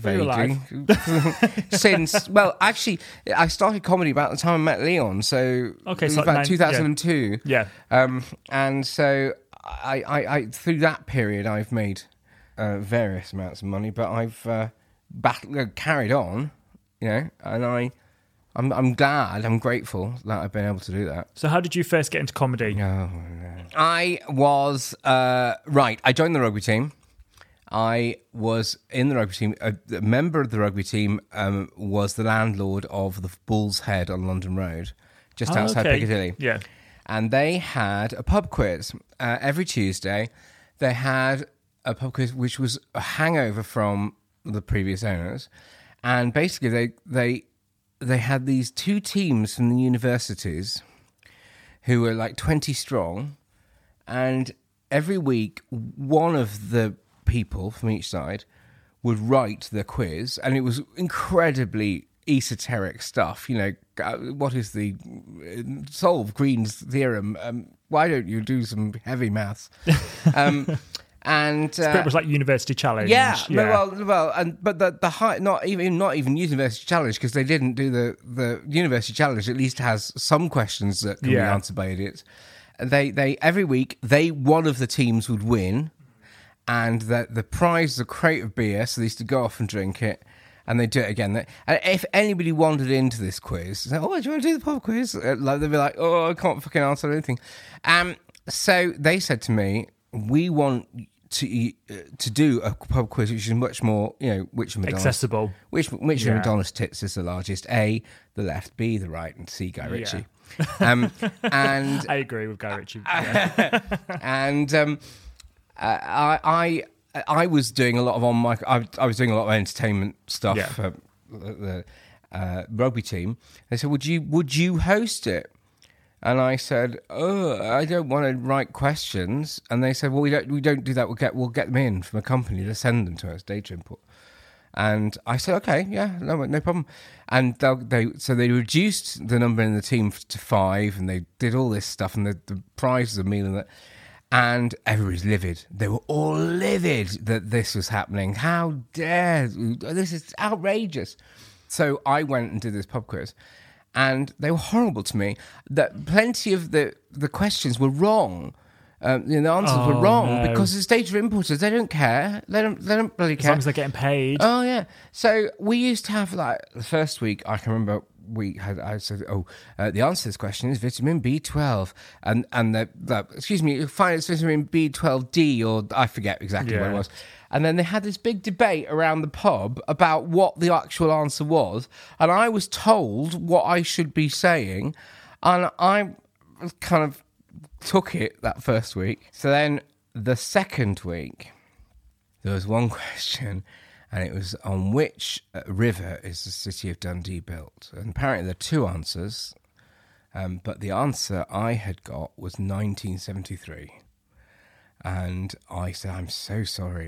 since. Well, actually, I started comedy about the time I met Leon, so okay, it was so about 2002. Yeah. And so I through that period, I've made various amounts of money, but I've carried on, and I'm glad, I'm grateful that I've been able to do that. So how did you first get into comedy? Oh, no. I was, I joined the rugby team. I was in the rugby team. A member of the rugby team was the landlord of the Bull's Head on London Road, just outside Piccadilly. Yeah. And they had a pub quiz every Tuesday. They had a pub quiz which was a hangover from the previous owners. And basically they had these two teams from the universities who were like 20 strong, and every week one of the people from each side would write the quiz, and it was incredibly esoteric stuff. What is the solve Green's theorem? Why don't you do some heavy maths? And it's pretty much like University Challenge. Yeah. But the high, not even University Challenge, because they didn't do the University Challenge. At least has some questions that can be answered by idiots. They every week one of the teams would win, and the prize is a crate of beer, so they used to go off and drink it, and they do it again. And if anybody wandered into this quiz, say, "Oh, do you want to do the pub quiz?" They'd be like, "Oh, I can't fucking answer anything." So they said to me, "We want to do a pub quiz which is much more, which of Madonna's accessible. Which of Madonna's tits is the largest? A, the left; B, the right; and C, Guy Ritchie." And I agree with Guy Ritchie. Yeah. And I was doing a lot of I was doing a lot of entertainment stuff for the rugby team. They said, "Would you host it?" And I said, "Oh, I don't want to write questions." And they said, "Well, we don't do that. We'll get them in from a company to send them to us, data input." And I said, "Okay, yeah, no problem." And they reduced the number in the team to 5, and they did all this stuff, and the prizes of meal and that. And everybody's livid. They were all livid that this was happening. How dare! This is outrageous. So I went and did this pub quiz. And they were horrible to me. That plenty of the questions were wrong. The answers were wrong because as data importers, they don't care. They don't really care. As long as they're getting paid. Oh yeah. So we used to have the first week. I can remember I said, the answer to this question is vitamin B12, and you find it's vitamin B12D, or I forget exactly what it was. And then they had this big debate around the pub about what the actual answer was. And I was told what I should be saying. And I kind of took it that first week. So then the second week, there was one question, and it was, on which river is the city of Dundee built? And apparently there are two answers. But the answer I had got was 1973. And I said, "I'm so sorry.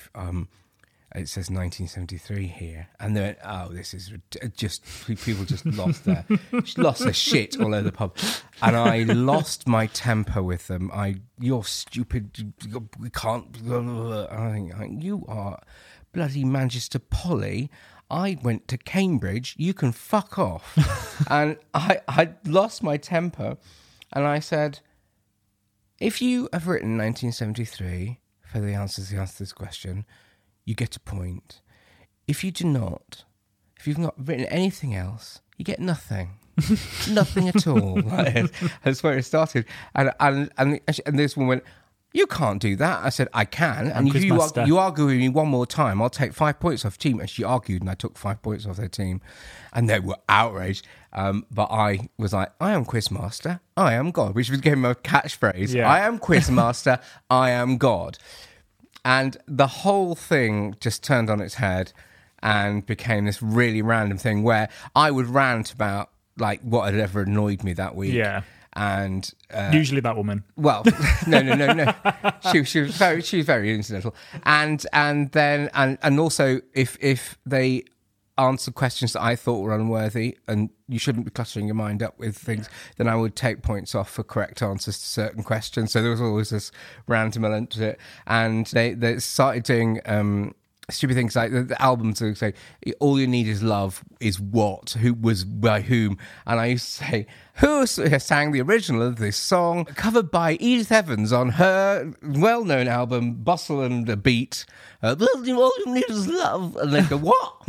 It says 1973 here." And they went, "Oh, this is just people just lost their shit all over the pub." And I lost my temper with them. "You're stupid. We can't." I think, "You are bloody Manchester Poly. I went to Cambridge. You can fuck off." And I lost my temper, and I said, "If you have written 1973 for the answer to this question, you get a point. If you do not, if you've not written anything else, you get nothing." Nothing at all. That's where it started. And this one went, "You can't do that." I said, "I can. And if you argue with me one more time, I'll take 5 points off team." And she argued, and I took 5 points off their team. And they were outraged. But I was like, "I am Quizmaster, I am God," which became a catchphrase. Yeah. "I am Quizmaster, I am God." And the whole thing just turned on its head and became this really random thing where I would rant about what had ever annoyed me that week. Yeah. And usually that woman. Well, no. She was very incidental. And then also if they answered questions that I thought were unworthy, and you shouldn't be cluttering your mind up with things, then I would take points off for correct answers to certain questions. So there was always this random element to it. And they started doing stupid things like the albums would say, all you need is love is what, who was by whom. And I used to say, who sang the original of this song, covered by Edith Evans on her well-known album Bustle and a Beat. All you need is love. And they go, what?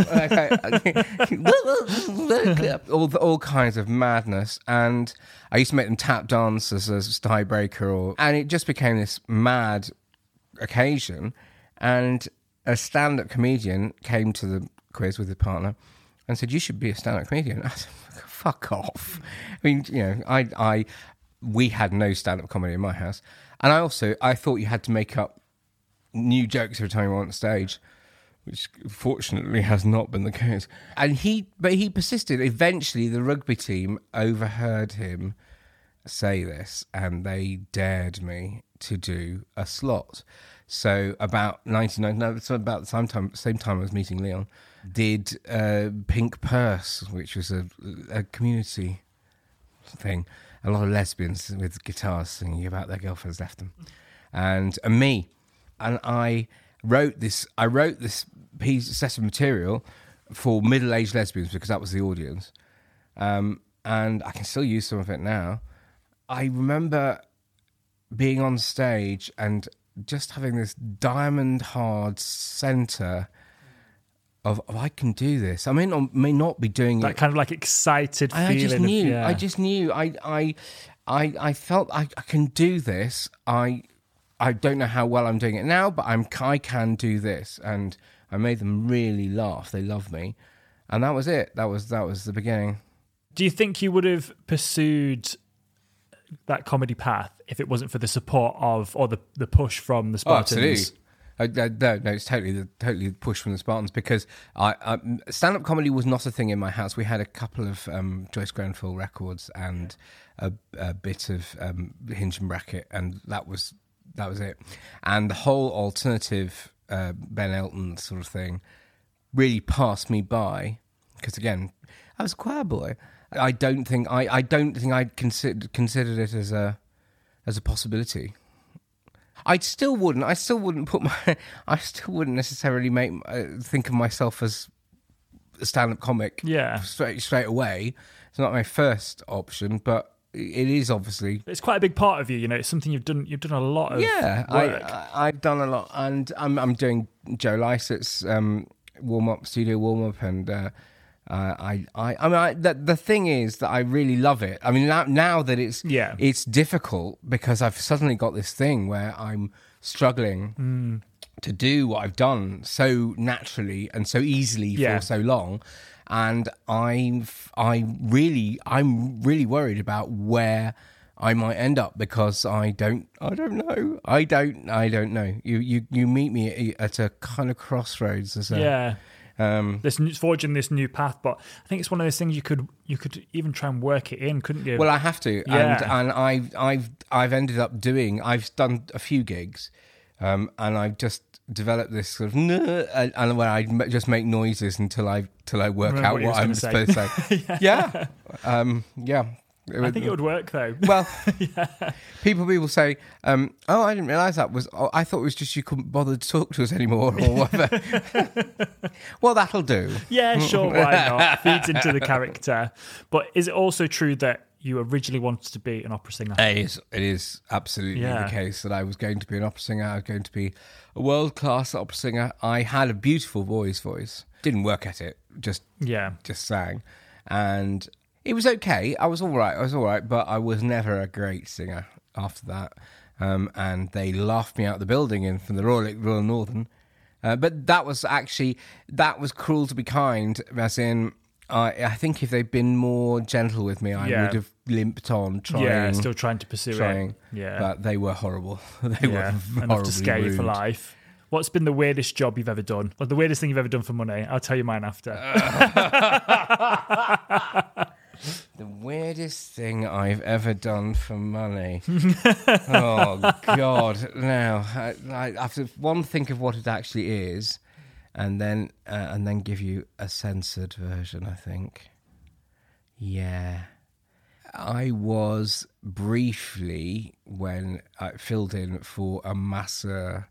all kinds of madness. And I used to make them tap dance as a tiebreaker, and it just became this mad occasion. And a stand-up comedian came to the quiz with his partner and said, you should be a stand-up comedian. I said, fuck off. I mean, we had no stand-up comedy in my house. And I thought you had to make up new jokes every time you went on stage, which fortunately has not been the case. And he persisted. Eventually, the rugby team overheard him say this, and they dared me to do a slot. So about 1999, so about the same time I was meeting Leon, did Pink Purse, which was a community thing. A lot of lesbians with guitars singing about their girlfriends left them, and me, and I wrote this set of material for middle-aged lesbians because that was the audience, and I can still use some of it now. I remember being on stage and just having this diamond hard center of I can do this. I may not be doing that kind of like excited feeling. I just knew. I felt I can do this. I don't know how well I'm doing it now, but I can do this. And I made them really laugh. They loved me, and that was it. That was the beginning. Do you think you would have pursued that comedy path if it wasn't for the support of or the push from the Spartans? Oh, absolutely. No, it's totally the push from the Spartans, because stand-up comedy was not a thing in my house. We had a couple of Joyce Grenfell records and a bit of Hinge and Bracket, and that was it. And the whole alternative Ben Elton sort of thing really passed me by, because again, I was a choir boy. I don't think I considered it as a possibility. I still wouldn't necessarily think of myself as a stand-up comic. Yeah, straight away. It's not my first option, but it is obviously. It's quite a big part of you. You know, it's something you've done. You've done a lot of. Yeah, work. I've done a lot, and I'm doing Joe Lycett's studio warm up, and. The thing is that I really love it. I mean, now that it's difficult because I've suddenly got this thing where I'm struggling to do what I've done so naturally and so easily for so long, and I'm really worried about where I might end up, because I don't know. I don't know. You meet me at a kind of crossroads as a forging this new path, but I think it's one of those things you could even try and work it in, couldn't you? Well, I have to, and I've ended up doing. I've done a few gigs, and I've just developed this sort of and where I just make noises until I work out what I'm supposed to say. Yeah. I think it would work though. Well, people say, "Oh, I didn't realise that was. Oh, I thought it was just you couldn't bother to talk to us anymore, or whatever." Well, that'll do. Yeah, sure. Why not? Feeds into the character. But is it also true that you originally wanted to be an opera singer? It is absolutely the case that I was going to be an opera singer. I was going to be a world-class opera singer. I had a beautiful voice. Didn't work at it. Just sang, and. It was okay. I was all right, but I was never a great singer after that. And they laughed me out the building from the Royal Northern. But that was cruel to be kind, as in, I think if they'd been more gentle with me, I would have limped on, still trying to pursue it. Yeah. But they were horrible. They were horribly enough to scare rude. You for life. What's been the weirdest job you've ever done? Or the weirdest thing you've ever done for money? I'll tell you mine after. The weirdest thing I've ever done for money. Oh, God. Now, I have to think of what it actually is. and then give you a censored version, I think. Yeah. I was briefly, when I filled in for a Massa,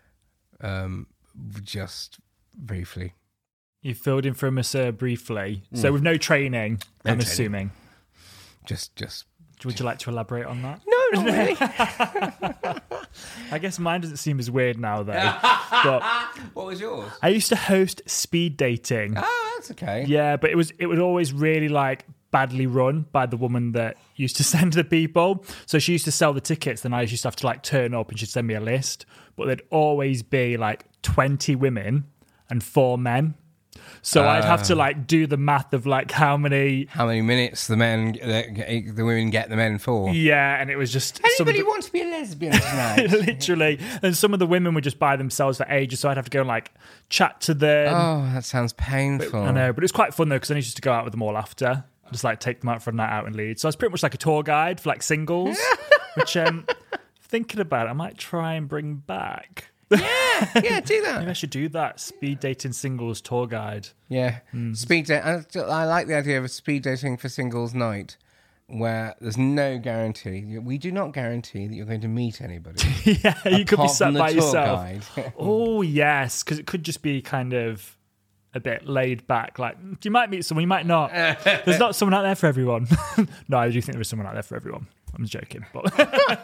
just briefly. You filled in for a masseur briefly, so with no training, I'm assuming. Just. Would you like to elaborate on that? No, not really. I guess mine doesn't seem as weird now, though. But What was yours? I used to host speed dating. Oh, that's okay. Yeah, but it was always really like badly run by the woman that used to send the people. So she used to sell the tickets, then I used to have to like turn up and she'd send me a list. But there'd always be like 20 women and 4 men. So I'd have to like do the math of like how many minutes the women get the men for. Yeah, and it was just Anybody want to be a lesbian tonight? literally. And some of the women would just buy themselves for ages, so I'd have to go and like chat to them. Oh, that sounds painful. I know, but it was quite fun though because I used to go out with them all after, just like take them out for a night out in Leeds. So I was pretty much like a tour guide for like singles, which thinking about it, I might try and bring back. Yeah, do that. Maybe I should do that. Speed dating singles tour guide. Yeah, speed date. I like the idea of a speed dating for singles night, where there's no guarantee. We do not guarantee that you're going to meet anybody. Yeah, you could be sat by yourself. Guide. Oh yes, because it could just be kind of a bit laid back. Like you might meet someone, you might not. There's not someone out there for everyone. No, I do think there is someone out there for everyone. I'm joking, but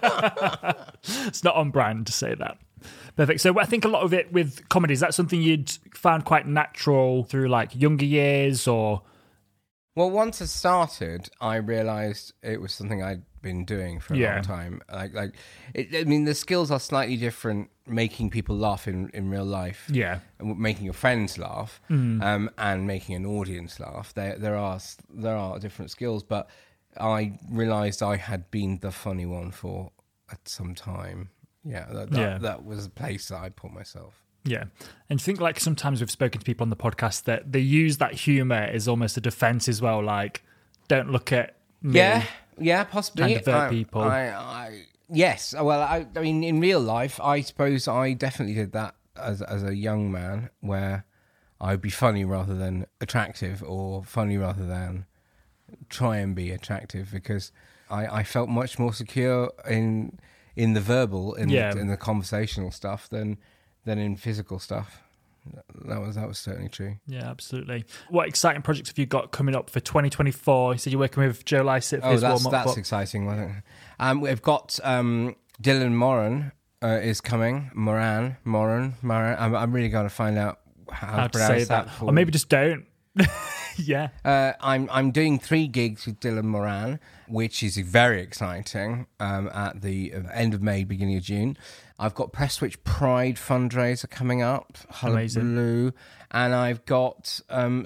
it's not on brand to say that. Perfect. So I think a lot of it with comedy, is that something you'd found quite natural through like younger years or? Well, once it started, I realised it was something I'd been doing for a long time. I mean, the skills are slightly different, making people laugh in real life. Yeah. And making your friends laugh, and making an audience laugh. There are different skills, but I realised I had been the funny one for some time. Yeah, that was a place that I put myself. Yeah. And I think like sometimes we've spoken to people on the podcast that they use that humour as almost a defence as well, like don't look at me. Yeah, possibly. And divert people. Yes. Well, I mean, in real life, I suppose I definitely did that as a young man, where I'd be funny rather than attractive, or funny rather than try and be attractive, because I felt much more secure in the verbal, in the conversational stuff than in physical stuff. That was certainly true. Yeah, absolutely. What exciting projects have you got coming up for 2024? You said you're working with Joe Lycett for his warm-up. That's exciting. We've got Dylan Moran is coming. Moran. I'm really going to find out how to pronounce that. Or maybe just don't. Yeah. I'm doing 3 gigs with Dylan Moran, which is very exciting, at the end of May, beginning of June. I've got Prestwich Pride fundraiser coming up, Hullabaloo, and I've got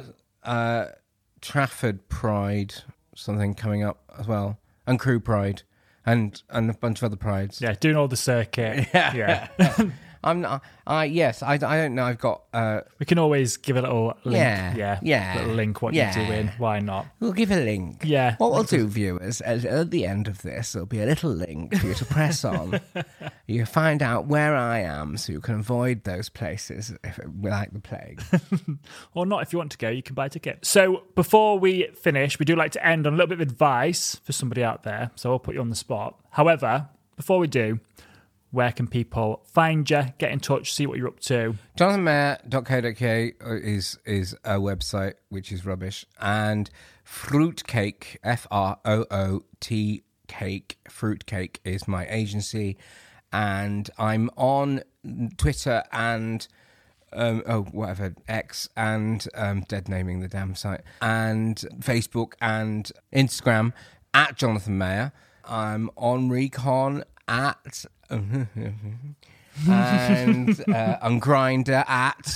Trafford Pride something coming up as well, and Crew Pride, and a bunch of other prides. Yeah, doing all the circuit. Yeah. Yes, I don't know. I've got. We can always give a little link. Yeah. Little link. What you're doing? Why not? We'll give a link. Yeah. What we'll do, viewers, at the end of this, there'll be a little link for you to press on. You find out where I am, so you can avoid those places like the plague. Or not if you want to go. You can buy a ticket. So before we finish, we do like to end on a little bit of advice for somebody out there. So I'll put you on the spot. However, before we do, where can people find you, get in touch, see what you're up to? JonathanMayer.co.uk is a website, which is rubbish. And Fruitcake, F-R-O-O-T Cake, Fruitcake is my agency. And I'm on Twitter and, X, and dead naming the damn site, and Facebook and Instagram at Jonathan Mayer. I'm on Recon at... and on Grindr at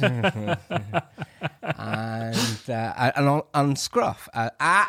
and on Scruff at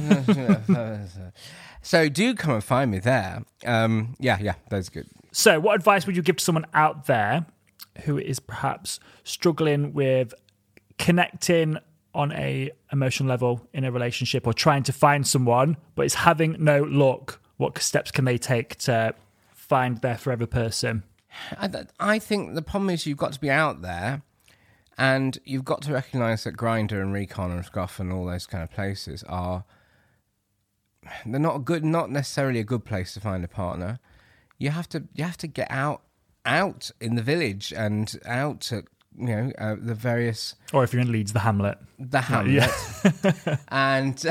so do come and find me there. That's good. So what advice would you give to someone out there who is perhaps struggling with connecting on a emotional level in a relationship, or trying to find someone but is having no luck? What steps can they take to find their forever person? I think the problem is you've got to be out there, And you've got to recognise that Grindr and Recon and Scruff and all those kind of places they're not necessarily a good place to find a partner. You have to get out in the village and out at the various, or if you're in Leeds, the Hamlet, and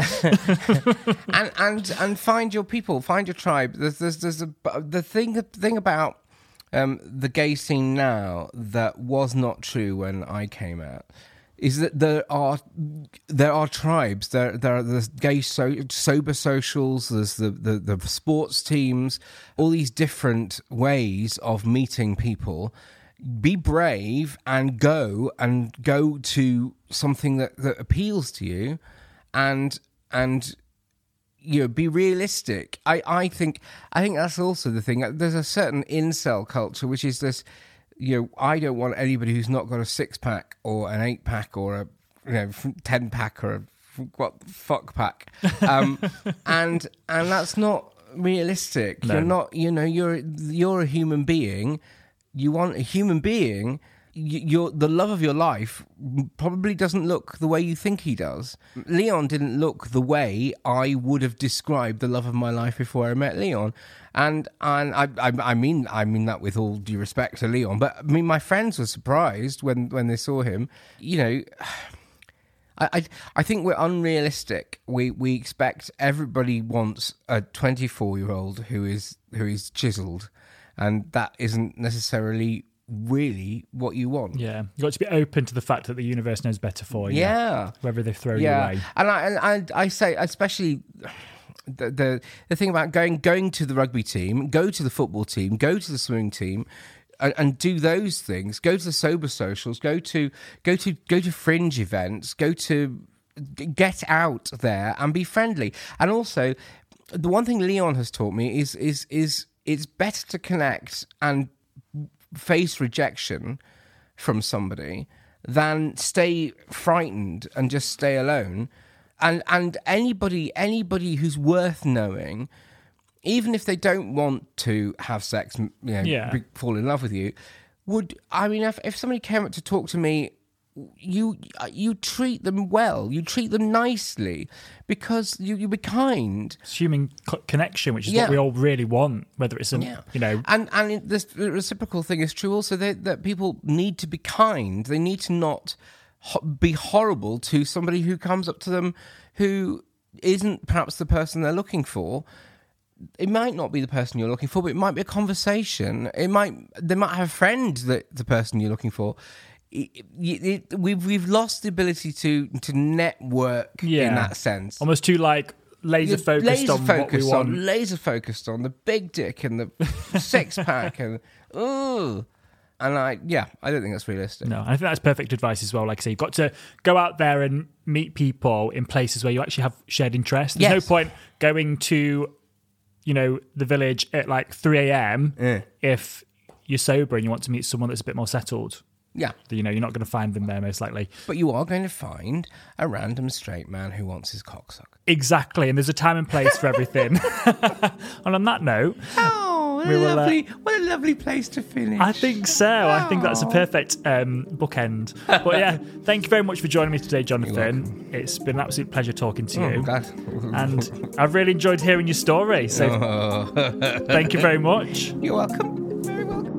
and find your people, find your tribe. There's the thing about the gay scene now that was not true when I came out is that there are tribes. There are the gay sober socials. There's the sports teams. All these different ways of meeting people. Be brave and go to something that appeals to you, and be realistic. I think that's also the thing. There's a certain incel culture, which is this. I don't want anybody who's not got a 6-pack or an 8-pack or a 10-pack or a fuck pack, and that's not realistic. No. You're not. You're a human being. You want a human being. The love of your life probably doesn't look the way you think he does. Leon didn't look the way I would have described the love of my life before I met Leon, and I mean that with all due respect to Leon. But I mean, my friends were surprised when they saw him. I think we're unrealistic. We expect everybody wants a 24-year-old who is chiseled, and that isn't necessarily really what you want. Yeah, you've got to be open to the fact that the universe knows better for you. Yeah, whether they throw you away. And I say, especially the thing about going to the rugby team, go to the football team, go to the swimming team, and do those things. Go to the sober socials. Go to fringe events. Get out there and be friendly. And also, the one thing Leon has taught me is it's better to connect and face rejection from somebody than stay frightened and just stay alone. And anybody who's worth knowing, even if they don't want to have sex, fall in love with you, if somebody came up to talk to me, you treat them well, you treat them nicely, because you be kind. It's human connection, which is what we all really want, whether it's And the reciprocal thing is true also, that people need to be kind. They need to not be horrible to somebody who comes up to them who isn't perhaps the person they're looking for. It might not be the person you're looking for, but it might be a conversation. They might have a friend that the person you're looking for. We've lost the ability to network in that sense. Almost too laser focused on what we want. Laser focused on the big dick and the 6-pack and and I don't think that's realistic. No, I think that's perfect advice as well. Like I say, you've got to go out there and meet people in places where you actually have shared interests. There's no point going to the village at 3 a.m. if you're sober and you want to meet someone that's a bit more settled. Yeah. You're not going to find them there, most likely. But you are going to find a random straight man who wants his cock sucked. Exactly, and there's a time and place for everything. And on that note... what a lovely place to finish. I think so. I think that's a perfect bookend. But yeah, thank you very much for joining me today, Jonathan. It's been an absolute pleasure talking to you. God. And I've really enjoyed hearing your story. So thank you very much. You're welcome. Very welcome.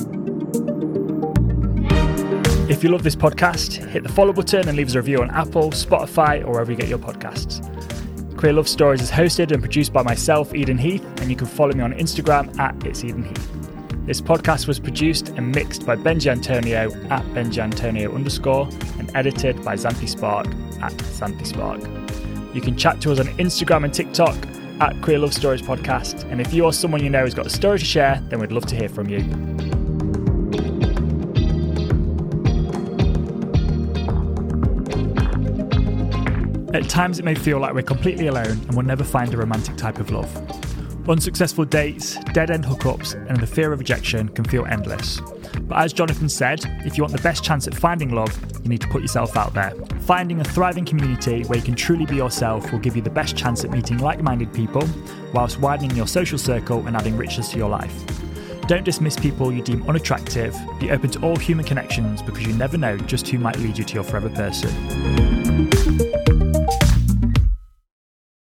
If you love this podcast, hit the follow button and leave us a review on Apple, Spotify, or wherever you get your podcasts. Queer Love Stories is hosted and produced by myself, Eden Heath, and you can follow me on Instagram at It's Eden Heath. This podcast was produced and mixed by Benji Antonio at BenjiAntonio_, and edited by Xanthi Spark at Xanthi Spark. You can chat to us on Instagram and TikTok at Queer Love Stories Podcast, and if you or someone you know has got a story to share, then we'd love to hear from you. At times it may feel like we're completely alone and we'll never find a romantic type of love. Unsuccessful dates, dead-end hookups, and the fear of rejection can feel endless. But as Jonathan said, if you want the best chance at finding love, you need to put yourself out there. Finding a thriving community where you can truly be yourself will give you the best chance at meeting like-minded people, whilst widening your social circle and adding richness to your life. Don't dismiss people you deem unattractive. Be open to all human connections because you never know just who might lead you to your forever person.